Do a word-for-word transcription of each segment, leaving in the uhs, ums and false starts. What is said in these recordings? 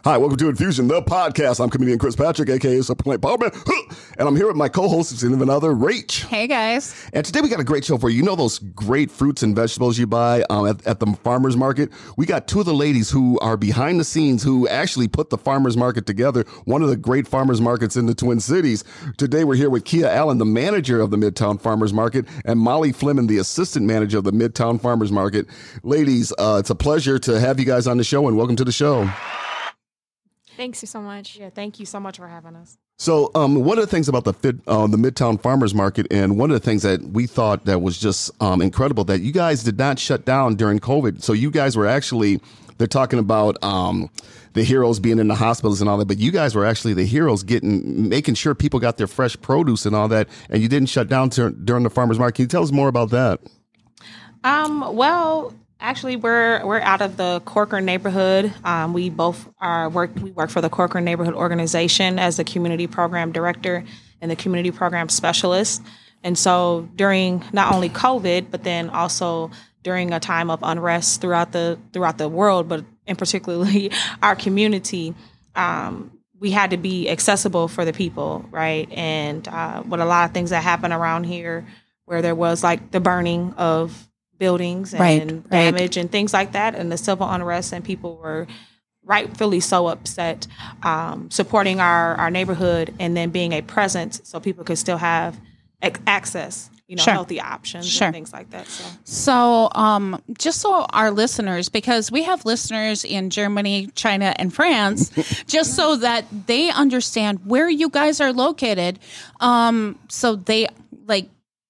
Hi, welcome to Infusion, the podcast. I'm comedian Chris Patrick, a k a. Superman Powerman, and I'm here with my co-host, significant other, Rach. Hey, guys. And today we got a great show for you. You know those great fruits and vegetables you buy um, at, at the farmer's market? We got two of the ladies who are behind the scenes who actually put the farmer's market together, one of the great farmer's markets in the Twin Cities. Today we're here with Kia Allen, the manager of the Midtown Farmer's Market, and Molly Fleming, the assistant manager of the Midtown Farmer's Market. Ladies, uh, it's a pleasure to have you guys on the show, and welcome to the show. Thanks so much. Yeah, thank you so much for having us. So um, one of the things about the fit, uh, the Midtown Farmers Market, and one of the things that we thought that was just um, incredible, that you guys did not shut down during COVID. So you guys were actually, they're talking about um, the heroes being in the hospitals and all that, but you guys were actually the heroes getting, making sure people got their fresh produce and all that, and you didn't shut down ter- during the farmers market. Can you tell us more about that? Um, well, actually, we're we're out of the Corcoran neighborhood. Um, we both are work. We work for the Corcoran Neighborhood Organization as the community program director and the community program specialist. And so, during not only COVID, but then also during a time of unrest throughout the throughout the world, but in particularly our community, um, we had to be accessible for the people, right? And uh, with a lot of things that happen around here, where there was like the burning of buildings and right, damage right. and things like that, and the civil unrest, and people were rightfully so upset, um, supporting our, our neighborhood and then being a presence so people could still have ac- access, you know, Sure. healthy options Sure. and things like that. So, So, um, just so our listeners, because we have listeners in Germany, China, and France, just so that they understand where you guys are located, um, so they like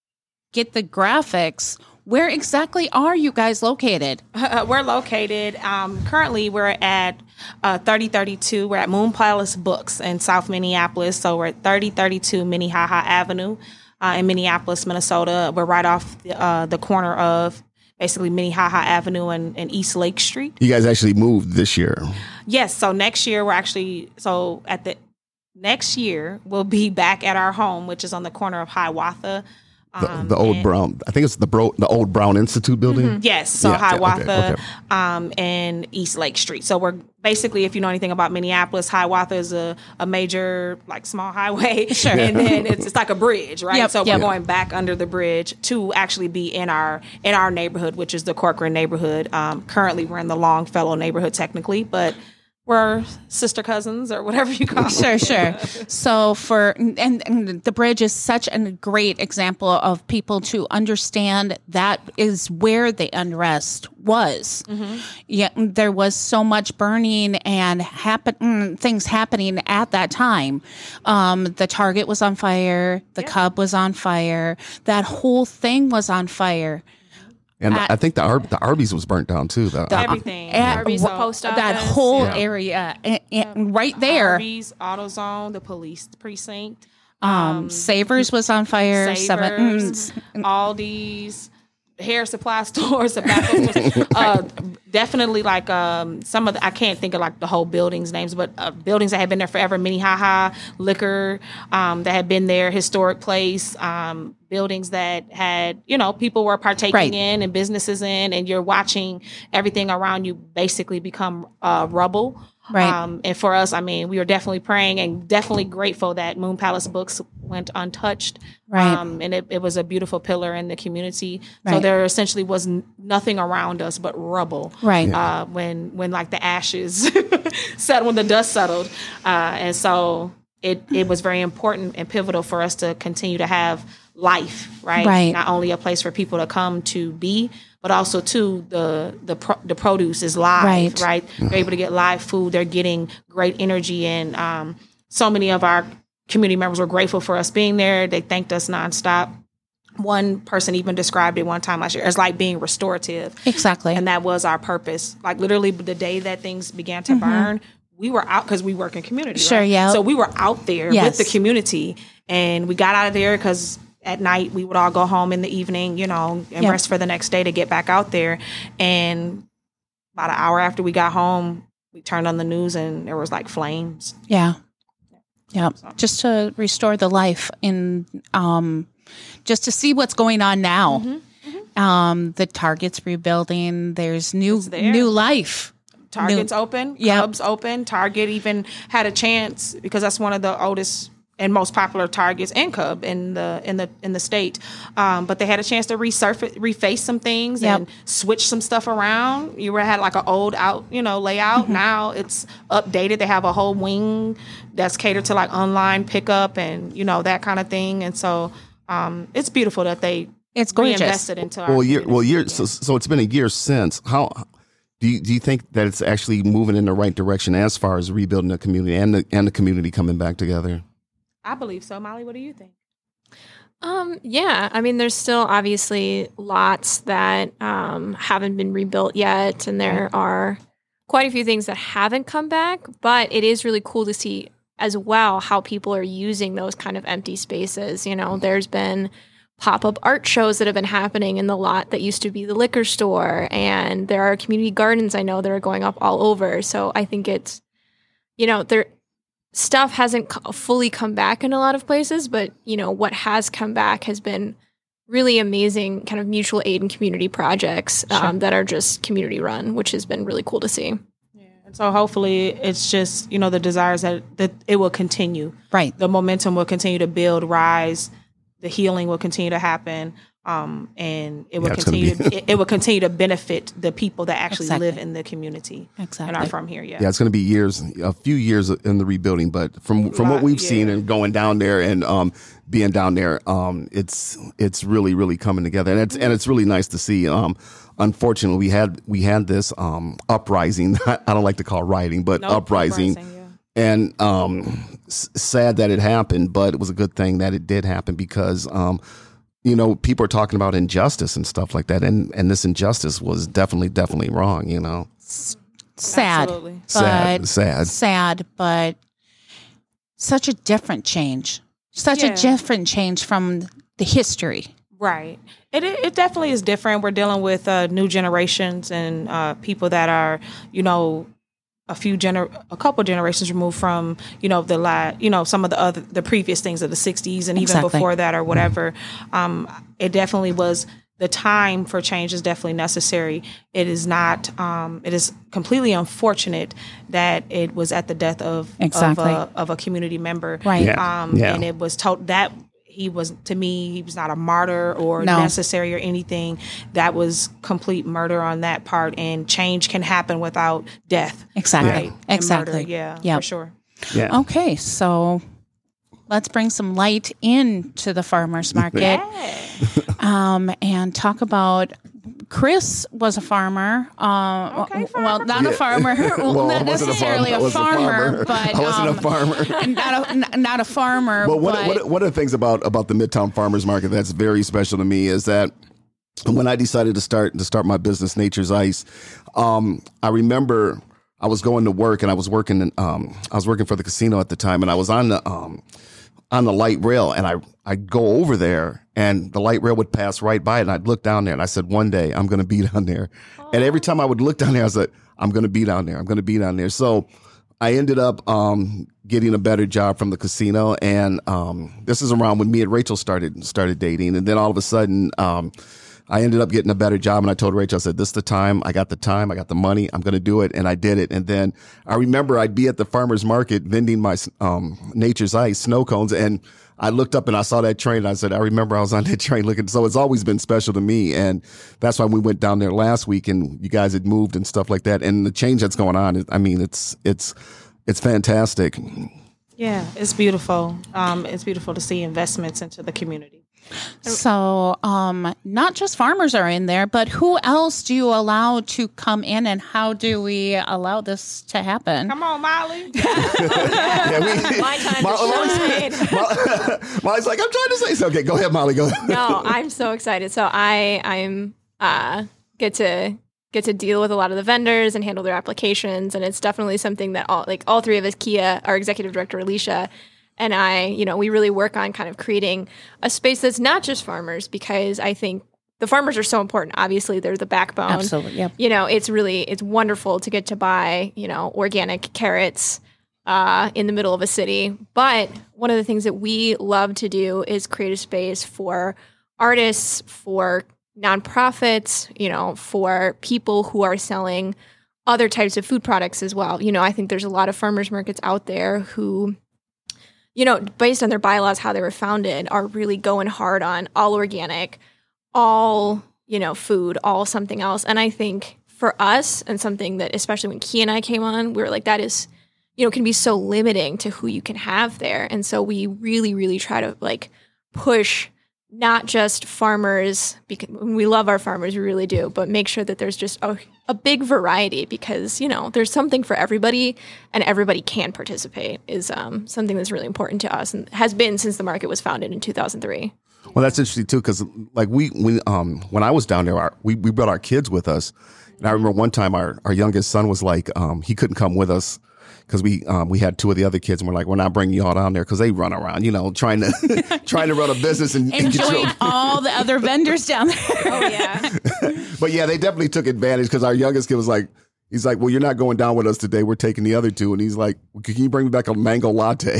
get the graphics. Where exactly are you guys located? uh, we're located, um, currently we're at uh, thirty thirty-two. We're at Moon Palace Books in South Minneapolis. So we're at thirty thirty-two Minnehaha Avenue uh, in Minneapolis, Minnesota. We're right off the, uh, the corner of basically Minnehaha Avenue and, and East Lake Street. You guys actually moved this year. Yes. So next year we're actually, so at the next year we'll be back at our home, which is on the corner of Hiawatha. The, Um, the old and- Brown, I think it's the bro, the old Brown Institute building. Mhm. Yes, so Yeah, okay, Hiawatha okay, okay. Um, and East Lake Street. So we're basically, if you know anything about Minneapolis, Hiawatha is a, a major, like, small highway. Sure. And then it's, it's like a bridge, right? Yep, so yep. we're going back under the bridge to actually be in our in our neighborhood, which is the Corcoran neighborhood. Um, currently, we're in the Longfellow neighborhood, technically, but we're sister cousins or whatever you call Sure, it. sure. So for and, and the bridge is such a great example of people to understand that is where the unrest was. Mm-hmm. Yeah, there was so much burning and happen things happening at that time. Um, the Target was on fire. The Yeah. Cub was on fire. That whole thing was on fire. And At- I think the Ar- the Arby's was burnt down too. The, Everything. At- Arby's, wha- the post that office, whole Yeah. area and, and right there. Arby's, AutoZone, the police precinct. Um, Savers was on fire. Seven, Savers, mm, Aldi's, hair supply stores, tobacco stores. Uh, definitely like um, some of the, I can't think of like the whole buildings names, but uh, buildings that had been there forever, Minnehaha Liquor, um, that had been there, historic place, um, buildings that had, you know, people were partaking Right. in and businesses in, and you're watching everything around you basically become uh, rubble. Right. Um, and for us, I mean, we were definitely praying and definitely grateful that Moon Palace Books went untouched. Right. Um, and it, it was a beautiful pillar in the community. So Right. there essentially was n- nothing around us but rubble. Right. Uh, when, when like the ashes settled, when the dust settled. Uh, and so it, it was very important and pivotal for us to continue to have life, right? Right. Not only a place for people to come to be, but also too the the pro, the produce is live, Right. right? They're able to get live food. They're getting great energy, and um, so many of our community members were grateful for us being there. They thanked us nonstop. One person even described it one time last year as like being restorative, Exactly. and that was our purpose. Like literally, the day that things began to burn, we were out because we work in community. Sure, right? yeah. So we were out there Yes. with the community, and we got out of there because at night we would all go home in the evening, you know, and Yep. rest for the next day to get back out there. And about an hour after we got home, we turned on the news and there was like flames. Yeah. Yeah. Just to restore the life in, um, just to see what's going on now. Um, the Target's rebuilding. There's new, It's there. new life. Target's open, Yep. Cub's open. Target even had a chance because that's one of the oldest and most popular Targets and Cub in the in the in the state. Um, but they had a chance to resurface, reface some things Yep. and switch some stuff around. You were had like an old out, you know, layout. Mm-hmm. Now it's updated. They have a whole wing that's catered to like online pickup and you know that kind of thing. And so um, it's beautiful that they It's gorgeous. reinvested into our Well, year, well, year. community. So, so it's been a year since. How do you do you think that it's actually moving in the right direction as far as rebuilding the community and the and the community coming back together? I believe so. Molly, what do you think? Um, yeah, I mean, there's still obviously lots that um, haven't been rebuilt yet, and there are quite a few things that haven't come back, but it is really cool to see as well how people are using those kind of empty spaces. You know, there's been pop-up art shows that have been happening in the lot that used to be the liquor store, and there are community gardens I know that are going up all over. So I think it's, you know, there stuff hasn't c- fully come back in a lot of places, but you know what has come back has been really amazing kind of mutual aid and community projects um, Sure. that are just community run, which has been really cool to see. Yeah. And so hopefully it's just, you know, the desires that, that it will continue. Right. The momentum will continue to build, rise, the healing will continue to happen. Um, and it will Yeah, it's gonna continue be- to, it, it will continue to benefit the people that actually Exactly. live in the community and Exactly. are from here. Yeah. Yeah, it's going to be years, a few years in the rebuilding. But from from what Lot, we've yeah. seen and going down there and um, being down there, um, it's it's really really coming together, and it's and it's really nice to see. Um, unfortunately, we had we had this um, uprising. I don't like to call rioting, but Nope, uprising. uprising, yeah. And um, s- sad that it happened, but it was a good thing that it did happen because, um, you know, people are talking about injustice and stuff like that, and and this injustice was definitely definitely wrong. You know, Sad. Absolutely. But Sad, sad. Sad, but such a different change. Such Yeah. a different change from the history. Right. It it it definitely is different. We're dealing with uh, new generations and uh, people that are, you know, a few gener a couple generations removed from, you know, the la- you know, some of the other the previous things of the sixties and even Exactly. before that or whatever. Um, it definitely was. The time for change is definitely necessary. It is not. Um, it is completely unfortunate that it was at the death of Exactly. of, a, of a community member. Right. Yeah. Um, Yeah. And it was told that he was, to me, he was not a martyr or No. necessary or anything. That was complete murder on that part. And change can happen without death. Exactly. Right? And Exactly. murder. Yeah, Yep. for sure. Yeah. Okay, so let's bring some light into the farmers market um, and talk about. Chris was a farmer. Uh, Okay, well, farmer. not a farmer, Well, I not wasn't a necessarily farmer. I a wasn't a farmer, farmer. but I wasn't um, a farmer. not a n- not a farmer. Well, one, but one, one of the things about about the Midtown Farmers Market that's very special to me is that when I decided to start to start my business, Nature's Ice, um, I remember I was going to work and I was working in, um, I was working for the casino at the time, and I was on the um, on the light rail, and I I'd go over there, and the light rail would pass right by it, and I'd look down there, and I said, one day I'm going to be down there. And every time I would look down there, I was like, I'm going to be down there. I'm going to be down there. So I ended up um, getting a better job from the casino, and um, this is around when me and Rachel started started dating, and then all of a sudden. Um, I ended up getting a better job, and I told Rachel, I said, this is the time. I got the time. I got the money. I'm going to do it. And I did it. And then I remember I'd be at the farmer's market vending my um, Nature's Ice snow cones. And I looked up and I saw that train. And I said, I remember I was on that train looking. So it's always been special to me. And that's why we went down there last week and you guys had moved and stuff like that. And the change that's going on, I mean, it's, it's, it's fantastic. Yeah, it's beautiful. Um, it's beautiful to see investments into the community. So, um, not just farmers are in there, but who else do you allow to come in, and how do we allow this to happen? Come on, Molly. Yeah, we, My time Mo- to shine. Mo- Molly's like, I'm trying to say something. Okay, go ahead, Molly. Go ahead. No, I'm so excited. So I I'm uh get to get to deal with a lot of the vendors and handle their applications, and it's definitely something that all like all three of us, Kia, our executive director Alicia, and I, you know, we really work on kind of creating a space that's not just farmers, because I think the farmers are so important. Obviously, they're the backbone. Absolutely, yep. You know, it's really it's wonderful to get to buy, you know, organic carrots uh, in the middle of a city. But one of the things that we love to do is create a space for artists, for nonprofits, you know, for people who are selling other types of food products as well. You know, I think there's a lot of farmers markets out there who, you know, based on their bylaws, how they were founded, are really going hard on all organic, all, you know, food, all something else. And I think for us, and something that, especially when Key and I came on, we were like, that is, you know, can be so limiting to who you can have there. And so we really, really try to like push not just farmers, because we love our farmers, we really do, but make sure that there's just a, a big variety, because, you know, there's something for everybody and everybody can participate is um, something that's really important to us and has been since the market was founded in two thousand three. Well, that's interesting too, because like we, we um, when I was down there, our, we, we brought our kids with us. And I remember one time our, our youngest son was like, um, he couldn't come with us because we um, we had two of the other kids, and we're like, we're not bringing y'all down there because they run around, you know, trying to trying to run a business and, and enjoying all the other vendors down there. Oh, yeah. But yeah, they definitely took advantage because our youngest kid was like, he's like, well, you're not going down with us today. We're taking the other two. And he's like, well, can you bring me back a mango latte?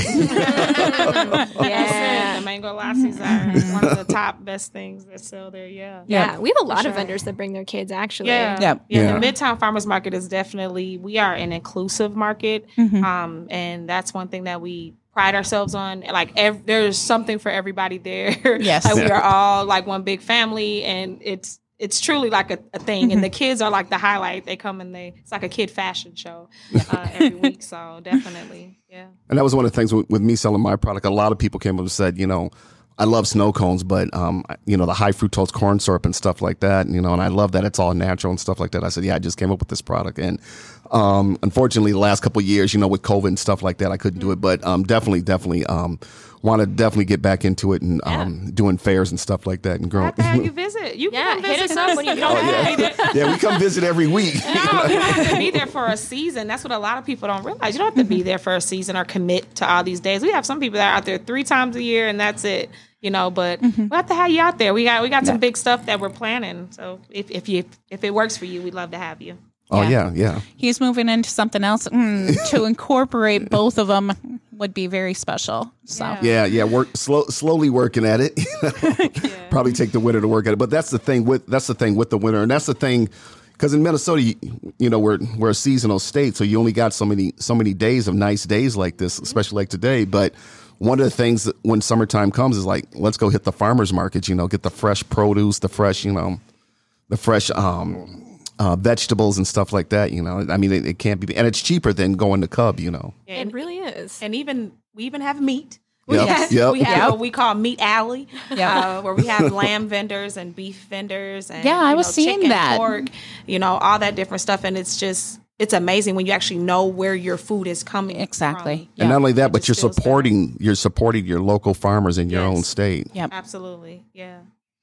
Yeah. The mango lattes are one of the top best things that sell there. Yeah. Yeah. We have a lot sure. of vendors that bring their kids, actually. Yeah. Yeah. Yeah. Yeah. The Midtown Farmers Market is definitely, we are an inclusive market. Mhm. Um, and that's one thing that we pride ourselves on. Like ev- there's something for everybody there. Yes. Like we are all like one big family, and it's, it's truly like a, a thing. Mm-hmm. And the kids are like the highlight. They come and they, it's like a kid fashion show uh, every week. So definitely. Yeah. And that was one of the things with, with me selling my product. A lot of people came up and said, you know, I love snow cones, but, um, you know, the high fructose corn syrup and stuff like that, you know, and I love that it's all natural and stuff like that. I said, yeah, I just came up with this product. And um, unfortunately, the last couple of years, you know, with COVID and stuff like that, I couldn't do it. But um, definitely, definitely um, want to definitely get back into it and um, doing fairs and stuff like that and I growing. have to have you visit. You Yeah, can hit visit us up when you don't come have yeah. to be there. Yeah, we come visit every week. No, you don't have to be there for a season. That's what a lot of people don't realize. You don't have to be there for a season or commit to all these days. We have some people that are out there three times a year, and that's it. You know, but Mm-hmm. we have to have you out there. We got we got some big stuff that we're planning. So if if you if it works for you, we'd love to have you. Oh, Yeah. yeah, yeah. He's moving into something else. Mm, to incorporate both of them would be very special. So Yeah. Yeah, yeah, work slow, slowly working at it. Probably take the winter to work at it, but that's the thing with that's the thing with the winter, and that's the thing because in Minnesota, you, you know, we're we're a seasonal state, so you only got so many so many days of nice days like this, especially like today. But one of the things that when summertime comes is like, let's go hit the farmers market. You know, get the fresh produce, the fresh, you know, the fresh um, uh, vegetables and stuff like that. You know, I mean, it, it can't be, and it's cheaper than going to Cub. You know. And, It really is. and even we even have meat. We Yep, have, yep. we have Yep. what we call Meat Alley, Yep. uh, where we have lamb vendors and beef vendors. And, Yeah, I you was know, seeing chicken, that. pork, you know, all that different stuff. And it's just, it's amazing when you actually know where your food is coming Exactly. from. Yeah. And not only that, It but you're just feels better. supporting you're supporting your local farmers in your Yes. own state. Yep. Absolutely. Yeah.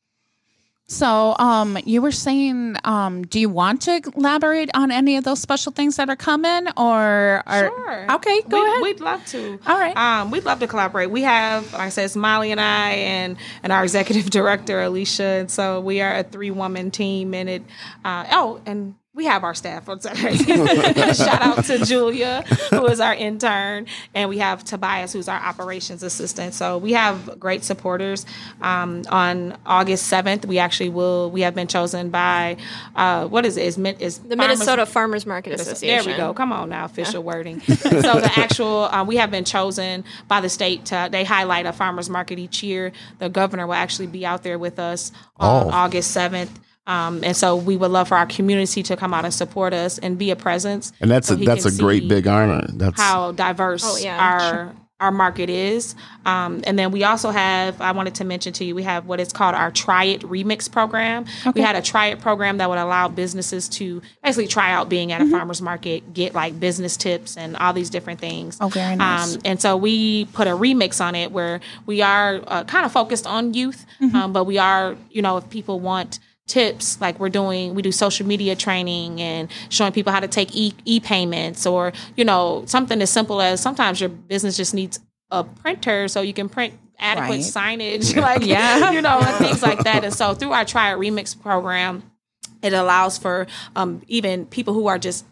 So, um, you were saying, um, do you want to elaborate on any of those special things that are coming, or are Sure. okay? Go we, ahead. We'd love to. All right. Um, we'd love to collaborate. We have, like I said, Molly and I, and and our executive director Alicia, and so we are a three woman team. And it, uh, oh, and we have our staff on Saturday. Shout out to Julia, who is our intern, and we have Tobias, who's our operations assistant. So we have great supporters. Um, on August seventh, we actually will. We have been chosen by uh, what is it? Is, Min- is The Farmers- Minnesota Farmers Market Association. There we go. Come on now, official wording. So the actual, um, we have been chosen by the state to, they highlight a farmer's market each year. The governor will actually be out there with us on Oh. August seventh. Um, and so we would love for our community to come out and support us and be a presence. And that's so a he that's a can great see big honor. That's how diverse Oh, yeah. our our market is. Um, and then we also have, I wanted to mention to you, we have what is called our Try It Remix program. We had a Try It program that would allow businesses to basically try out being at a farmer's market, get like business tips and all these different things. Oh, very nice. Um, and so we put a remix on it where we are uh, kind of focused on youth, um, but we are, you know, if people want tips, like we're doing, we do social media training and showing people how to take e- e-payments, or, you know, something as simple as sometimes your business just needs a printer so you can print adequate Right. signage, like, Yeah. you know, and things like that. And so through our Try It Remix program, it allows for um, even people who are just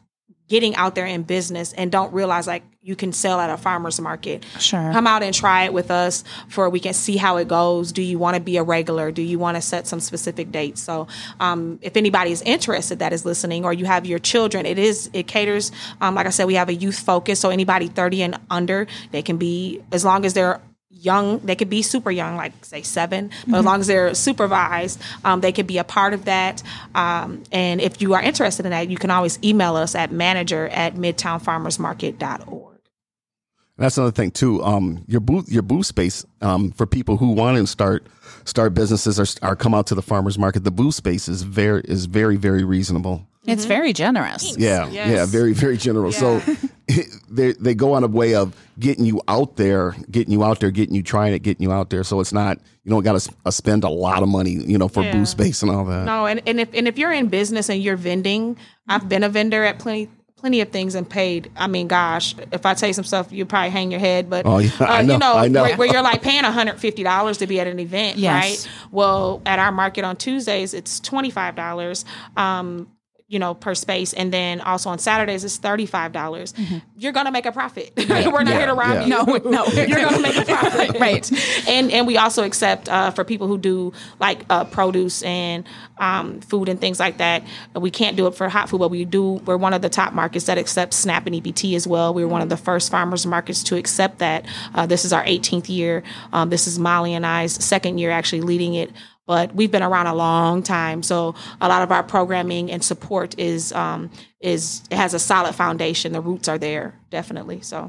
getting out there in business and don't realize like you can sell at a farmer's market. Sure. Come out and try it with us for we can see how it goes. Do you want to be a regular? Do you want to set some specific dates? So um, if anybody is interested that is listening, or you have your children, it is it caters. Um, like I said, we have a youth focus. So anybody thirty and under, they can be, as long as they're young, they could be super young, like say seven, but mm-hmm. as long as they're supervised, um, they could be a part of that. Um, and if you are interested in that, you can always email us at manager at midtown farmers market dot org. That's another thing too. Um, your booth, your booth space, um, for people who want to start start businesses or, or come out to the farmers market, the booth space is very is very very reasonable. It's mm-hmm. very generous. Thanks. Yeah, yes. yeah, very very generous. Yeah. So they they go on a way of getting you out there, getting you out there, getting you trying it, getting you out there. So it's not, you don't got to uh, spend a lot of money, you know, for yeah. booth space and all that. No, and, and if and if you're in business and you're vending, I've been a vendor at plenty. Plenty of things and paid. I mean, gosh, if I tell you some stuff, you probably hang your head. But oh, yeah, uh, I know, you know, I know. Where, where you're like paying one hundred fifty dollars to be at an event, yes. right? Well, at our market on Tuesdays, it's twenty-five dollars. Um, you know, per space. And then also on Saturdays, it's thirty-five dollars. Mm-hmm. You're going to make a profit. Right. We're not yeah, here to rob yeah. you. No, no. You're going to make a profit. Right. And and we also accept uh, for people who do like uh, produce and um, food and things like that. We can't do it for hot food, but we do. We're one of the top markets that accepts SNAP and E B T as well. We were one of the first farmers markets to accept that. Uh, this is our eighteenth year. Um, this is Molly and I's second year actually leading it. But we've been around a long time, so a lot of our programming and support is um, is it has a solid foundation. The roots are there, definitely. So,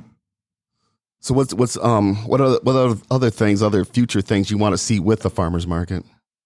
so what's what's um what are what are other things, other future things you want to see with the farmers market?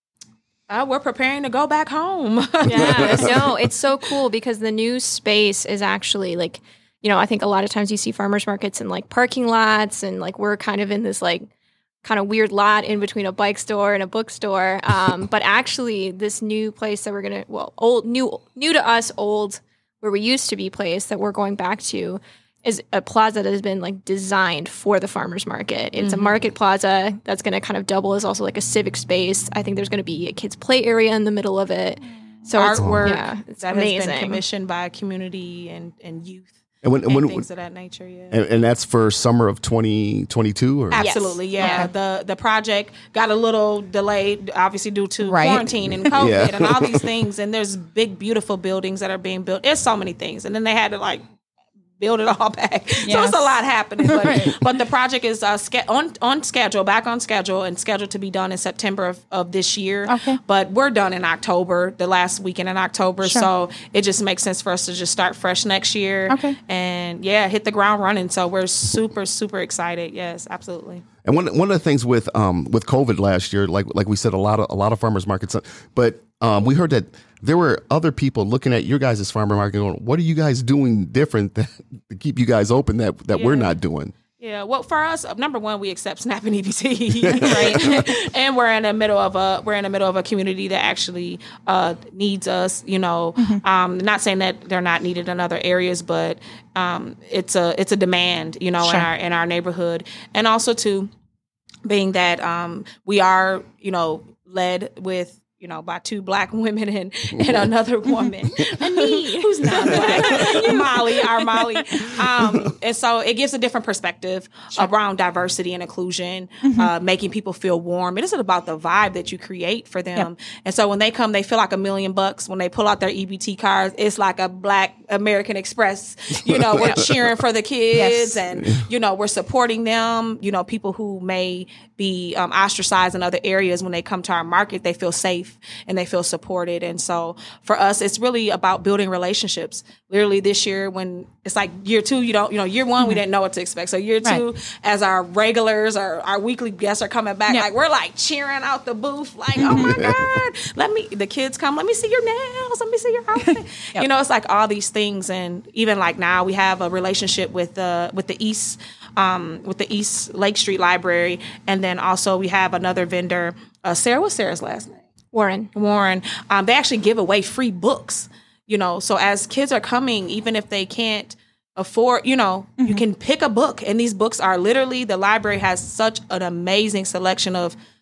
Uh, we're preparing to go back home. Yeah, no, it's so cool because the new space is actually like, you know, I think a lot of times you see farmers markets in like parking lots, and like we're kind of in this like kind of weird lot in between a bike store and a bookstore. Um, but actually this new place that we're going to, well, old, new, new to us, old, where we used to be place that we're going back to is a plaza that has been like designed for the farmers market. It's mm-hmm. a market plaza that's going to kind of double as also like a civic space. I think there's going to be a kids play area in the middle of it. So artwork it's, yeah, it's that amazing. has been commissioned by community and, and youth. And, when, and when, things of that nature, yeah. And, and that's for summer of twenty twenty-two? Or? Absolutely, yes. yeah. Okay. The the project got a little delayed, obviously due to right. quarantine and COVID yeah. and all these things. And there's big, beautiful buildings that are being built. There's so many things. And then they had to like build it all back. Yes. So it's a lot happening. But, right. but the project is uh, ske- on on schedule, back on schedule, and scheduled to be done in September of, of this year. Okay. But we're done in October, the last weekend in October. Sure. So it just makes sense for us to just start fresh next year. Okay. And yeah, hit the ground running. So we're super, super excited. Yes, absolutely. And one one of the things with um with COVID last year, like like we said, a lot of a lot of farmers markets, but um we heard that there were other people looking at your guys' farmer market going, what are you guys doing different that, to keep you guys open that that yeah. we're not doing? Yeah, well, for us, number one, we accept SNAP and E B T, right? And we're in the middle of a we're in the middle of a community that actually uh, needs us. You know, mm-hmm. um, not saying that they're not needed in other areas, but um, it's a it's a demand, you know, sure. in our in our neighborhood, and also too, being that um, we are, you know, led with. You know, by two black women and, and another woman, and me, who's not black, Molly, our Molly. Um, and so it gives a different perspective sure. around diversity and inclusion, mm-hmm. uh, making people feel warm. It isn't about the vibe that you create for them. Yeah. And so when they come, they feel like a million bucks. When they pull out their E B T cards, it's like a Black American Express. You know, we're cheering for the kids, yes. and you know, we're supporting them. You know, people who may be um, ostracized in other areas, when they come to our market, they feel safe and they feel supported. And so for us, it's really about building relationships. Literally this year, when it's like year two, you don't, you know, year one, mm-hmm. we didn't know what to expect. So year two, right. as our regulars or our weekly guests are coming back, yep. like we're like cheering out the booth, like, oh my God, let me, the kids come, let me see your nails, let me see your outfit. Yep. You know, it's like all these things. And even like now we have a relationship with the, with the East, um, with the East Lake Street Library. And then also we have another vendor, uh, Sarah, what's Sarah's last name? Warren. Warren. Um, they actually give away free books, you know, so as kids are coming, even if they can't afford, you know, mm-hmm. you can pick a book. And these books are literally, the library has such an amazing selection of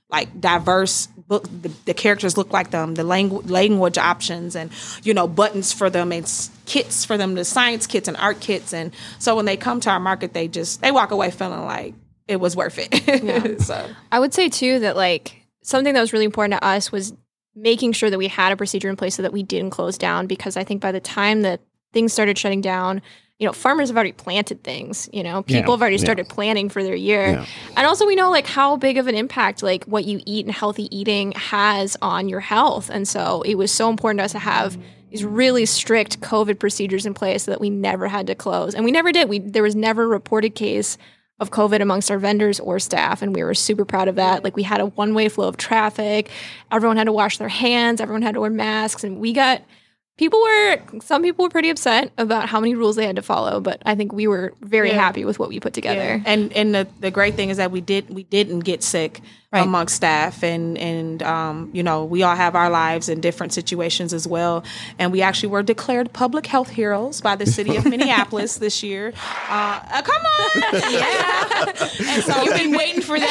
like diverse book. The, the characters look like them, the language language options, and you know buttons for them, and s- kits for them, the science kits and art kits. And so when they come to our market, they just they walk away feeling like it was worth it. Yeah. So I would say too that like something that was really important to us was making sure that we had a procedure in place so that we didn't close down, because I think by the time that things started shutting down, you know, farmers have already planted things, you know, people Yeah, have already yeah. started planning for their year. Yeah. And also we know like how big of an impact like what you eat and healthy eating has on your health. And so it was so important to us to have these really strict COVID procedures in place so that we never had to close. And we never did. We there was never a reported case of COVID amongst our vendors or staff, and we were super proud of that. Like we had a one-way flow of traffic. Everyone had to wash their hands. Everyone had to wear masks, and we got people were some people were pretty upset about how many rules they had to follow. But I think we were very Yeah. happy with what we put together. Yeah. And and the, the great thing is that we did we didn't get sick Right. amongst staff, and and um, you know we all have our lives in different situations as well, and we actually were declared public health heroes by the city of Minneapolis this year. Uh, uh, come on, yeah. And so You've been waiting for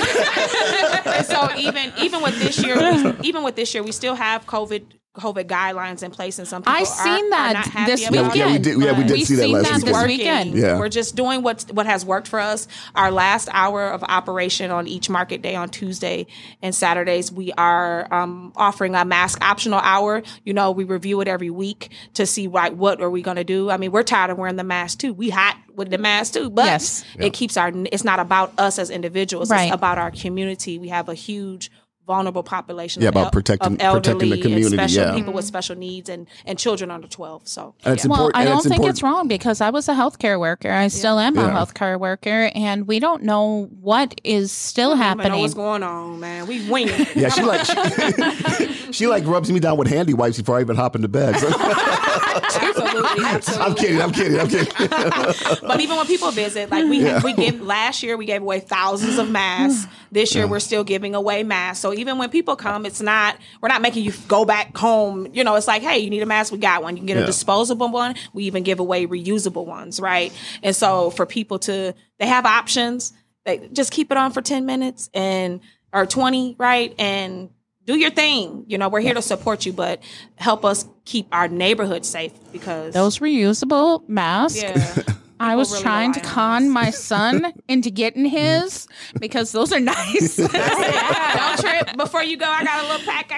that one. and so even even with this year, even with this year, we still have COVID. COVID guidelines in place, and some people I are, seen are that not happy this about weekend. Yeah, we did- yeah, we did We've see that seen last that weekend. this working. weekend. Yeah. We're just doing what what has worked for us. Our last hour of operation on each market day on Tuesday and Saturdays, we are um, offering a mask optional hour. You know, we review it every week to see what what are we going to do. I mean, we're tired of wearing the mask too. We hot with the mask too, but Yes. it keeps our. It's not about us as individuals. Right. It's about our community. We have a huge vulnerable population Yeah, of about el- protecting- of elderly protecting the community, and special yeah. people with special needs and, and children under twelve. So And it's yeah. Well, important. I and don't it's think important. it's wrong because I was a healthcare worker. I still am a Yeah. healthcare worker, and we don't know what is still I don't know happening. what's going on, man. We winging. Yeah, she like she, she like rubs me down with handy wipes before I even hop into bed. So- Absolutely, absolutely. I'm kidding. I'm kidding. I'm kidding. But even when people visit, like we we give last year, we gave away thousands of masks. This year, we're still giving away masks. So even when people come, it's not we're not making you go back home. You know, it's like, hey, you need a mask, we got one. You can get Yeah. a disposable one. We even give away reusable ones, right? And so for people to they have options. They just keep it on for ten minutes and or twenty, right? And do your thing. You know, we're here to support you, but help us keep our neighborhood safe because Those reusable masks. yeah. I was really trying to rely on con us. my son into getting his because those are nice. Don't trip before you go. I got a little pack.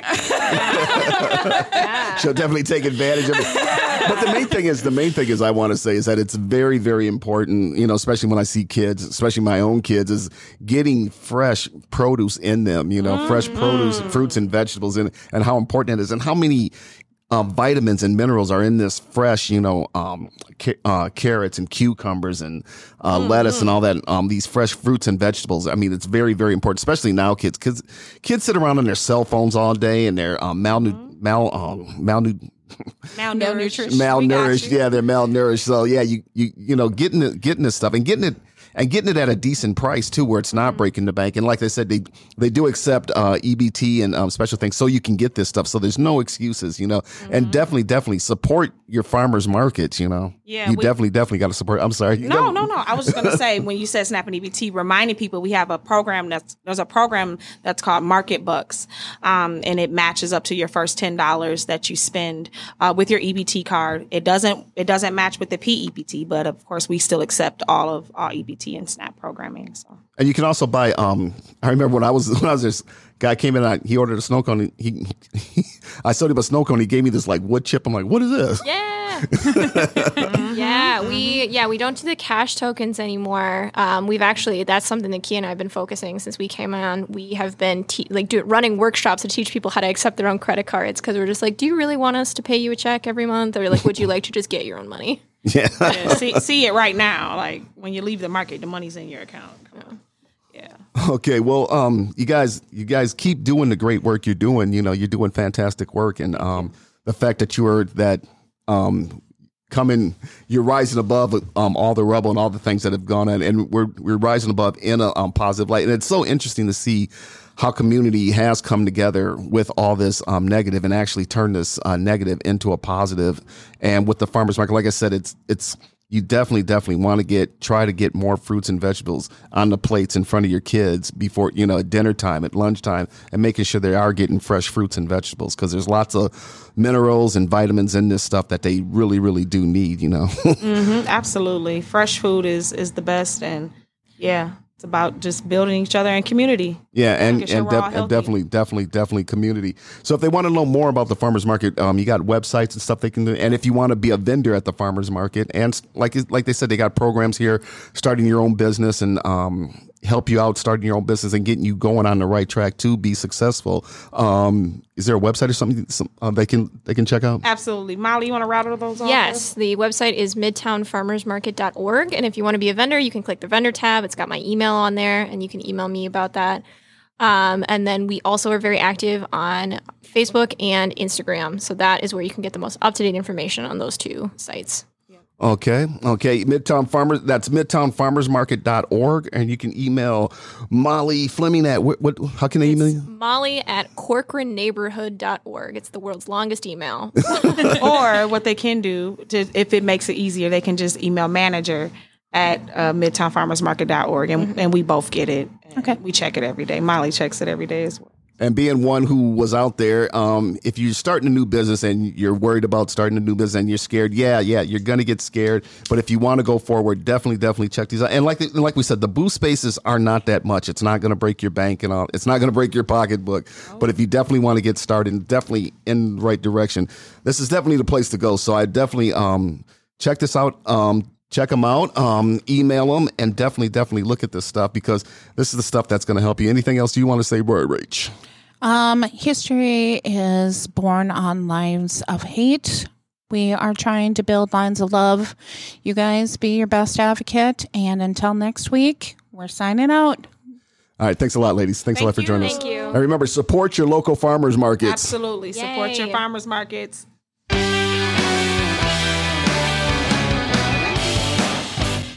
I She'll definitely take advantage of it. But the main thing is, the main thing is, I want to say is that it's very, very important. You know, especially when I see kids, especially my own kids, is getting fresh produce in them. You know, fresh produce, fruits and vegetables, and and how important it is, and how many. Um, vitamins and minerals are in this fresh, you know, um, ca- uh, carrots and cucumbers and uh, lettuce and all that. Um, these fresh fruits and vegetables. I mean, it's very, very important, especially now, kids. Kids, kids sit around on their cell phones all day and they're um, malnu- mal um, malnu- malnourished. malnourished. Yeah, they're malnourished. So yeah, you you you know, getting it, getting this stuff and getting it. And getting it at a decent price too, where it's not breaking the bank. And like I said, they they do accept uh, E B T and um, special things, so you can get this stuff. So there's no excuses, you know. Mm-hmm. And definitely, definitely support your farmers markets. You know, Yeah, you we- definitely, definitely got to support. I'm sorry. You No, know- no, no. I was just going to say when you said SNAP and E B T, reminding people we have a program that's there's a program that's called Market Bucks, um, and it matches up to your first ten dollars that you spend uh, with your E B T card. It doesn't it doesn't match with the P E B T, but of course we still accept all of our E B T and SNAP programming. So And you can also buy. Um, I remember when I was when I was this guy came in, I, he ordered a snow cone. He, he I sold him a snow cone. He gave me this like wood chip. I'm like, what is this? Yeah. yeah, we yeah, we don't do the cash tokens anymore. Um, we've actually that's something that Kia and I have been focusing since we came on. We have been te- like do, running workshops to teach people how to accept their own credit cards because we're just like, do you really want us to pay you a check every month, or like, would you like to just get your own money? Yeah. yeah, see see it right now. Like when you leave the market, the money's in your account. Come on. Yeah. Okay, well, um, you guys, you guys keep doing the great work you're doing. You know, you're doing fantastic work, and um, the fact that you are that um, coming, you're rising above um, all the rubble and all the things that have gone on, and we're we're rising above in a um, positive light. And it's so interesting to see how community has come together with all this um, negative and actually turn this uh, negative into a positive. And with the farmers market, like I said, it's it's. you definitely, definitely want to get, try to get more fruits and vegetables on the plates in front of your kids before, you know, at dinner time, at lunchtime, and making sure they are getting fresh fruits and vegetables, because there's lots of minerals and vitamins in this stuff that they really, really do need, you know. Mm-hmm, absolutely. Fresh food is, is the best. And yeah, it's about just building each other and community. Yeah, and, Making sure and, we're def- all and healthy. definitely, definitely, definitely community. So if they want to know more about the farmers market, um, you got websites and stuff they can do. And if you want to be a vendor at the farmers market, and like like they said, they got programs here, starting your own business and um, help you out starting your own business and getting you going on the right track to be successful. Um, is there a website or something some, uh, they can they can check out? Absolutely. Molly, you want to rattle those off? Yes, the website is midtown farmers market dot org. And if you want to be a vendor, you can click the vendor tab. It's got my email on there, and you can email me about that. Um, and then we also are very active on Facebook and Instagram. So that is where you can get the most up-to-date information on those two sites. Okay. Okay. Midtown Farmers. That's midtown farmers market dot org. And you can email Molly Fleming at what, what how can they email you? Molly at corcoran neighborhood dot org. It's the world's longest email. Or what they can do, to, if it makes it easier, they can just email manager at uh, midtown farmers market dot org, and, mm-hmm. and we both get it. Okay. We check it every day. Molly checks it every day as well. And being one who was out there, um, if you're starting a new business and you're worried about starting a new business and you're scared, yeah, yeah, you're going to get scared. But if you want to go forward, definitely, definitely check these out. And like like we said, the booth spaces are not that much. It's not going to break your bank and all. It's not going to break your pocketbook. Oh. But if you definitely want to get started, definitely in the right direction, this is definitely the place to go. So I definitely um, check this out. Um, Check them out, um, email them, and definitely, definitely look at this stuff, because this is the stuff that's going to help you. Anything else you want to say, Roy Rach? Um, history is born on lines of hate. We are trying to build lines of love. You guys be your best advocate. And until next week, we're signing out. All right. Thanks a lot, ladies. Thanks Thank a lot for you. joining Thank us. you. And remember, support your local farmers markets. Absolutely. Support Yay. your farmers markets.